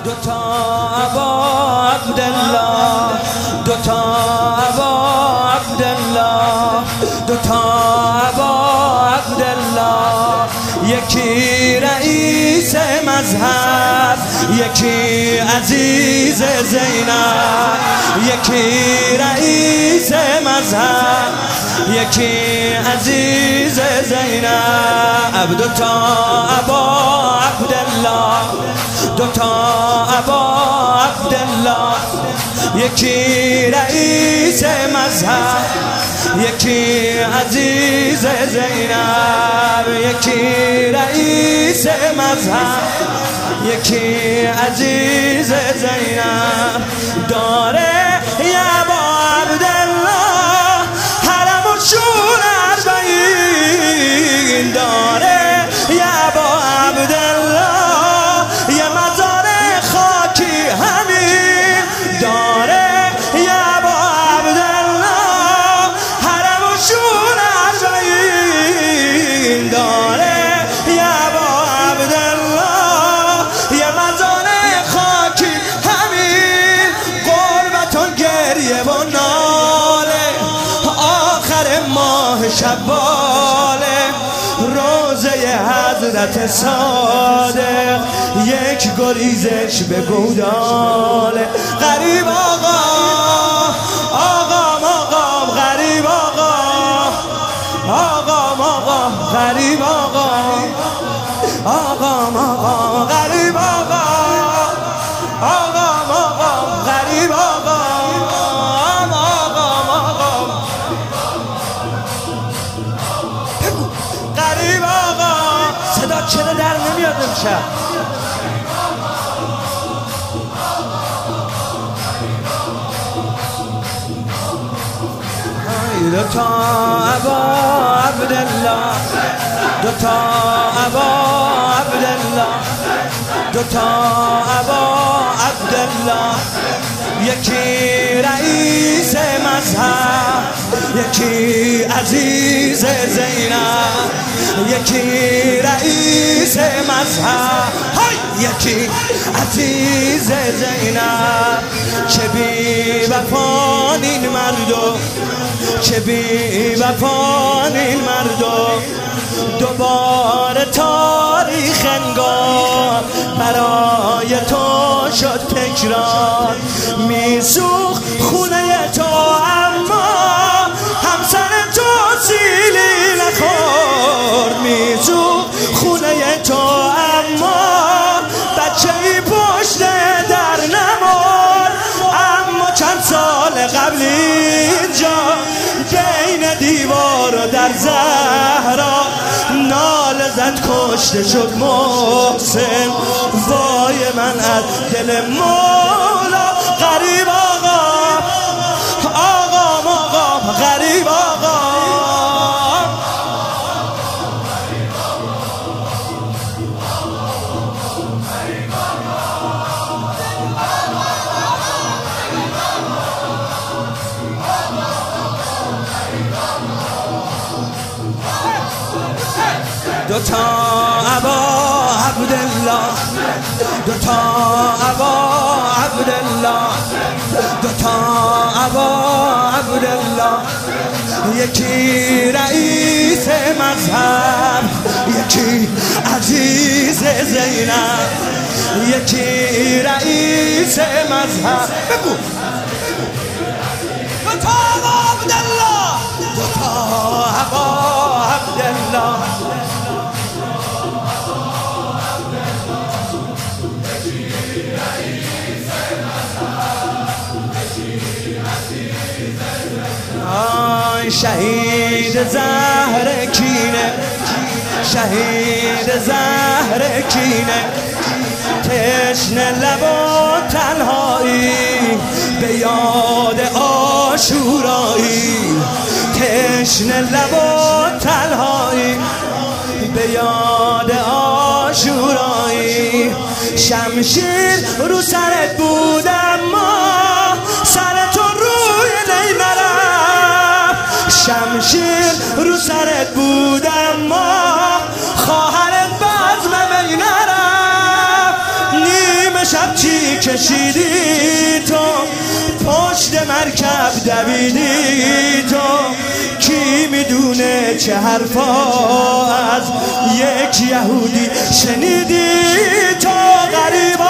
دوتا ابا عبدالله، دوتا ابا عبدالله، دوتا ابا عبدالله، یکی رئیس مذهب، یکی عزیز زینب، یکی رئیس مذهب، یکی عزیز زینب. دوتا ابا عبدالله، دوتا ابا عبدالله، یکی رئیس مذهب، یکی عزیز زینب، یکی رئیس مذهب، یکی عزیز زینب. داره یا ابا عبدالله حرم و شور 40 داره یا ابا عبدالله یه مزار خاکی همین داره یا ابا عبدالله حرم و شور 40 داره یا ابا عبدالله یه مزار خاکی همین قربتون گریه و ناله آخر ماه شواله روزه حضرت صادق یک گریزش به گوداله غریب آقا آقام آقام غریب آقا آقام آقا غریب آقا آقام آقا غریب آقا آقام آقا غریب آقا آقام آقا غریب آقا صدا چرا در نمیاد امشب دوتا ابا عبدالله دوتا ابا عبدالله دوتا ابا عبدالله یکی رئیس مذهب یکی عزیز زینب یکی رئیس مذهب یکی عزیز زینب چه بی وفان این مردم چه بی وفان این مردم دوباره تاریخ انگار برای تو شد تکرار میسوخت خونه تو اما همسر تو سیلی نخورد میسوخت خونه تو اما بچه ای پشت در نمرد اما چند سال قبل اینجا بین دیوار و در زهرا ناله زد کشته شد محسن وای من از دل مولا غریب آقا آقام آقام غریب آقا دوتا ابا عبدالله دوتا ابا عبدالله دوتا ابا عبدالله یکی رئیس مذهب یکی عزیز زینب یکی رئیس مذهب بگو دوتا ابا عبدالله دوتا ابا عبدالله شهید زهر کینه شهید زهر کینه تشنه لب و تنهایی به یاد عاشورایی تشنه لب و تنهایی به یاد عاشورایی شمشیر رو سرت بود اما سر تو روی نیمرم شمشیر رو سرت بود اما خواهرت بزم می نرم نیمه شب چی کشیدی تو، پشت مرکب دویدی تو، کی میدونه چه حرفا از یک یهودی شنیدی تو. غریب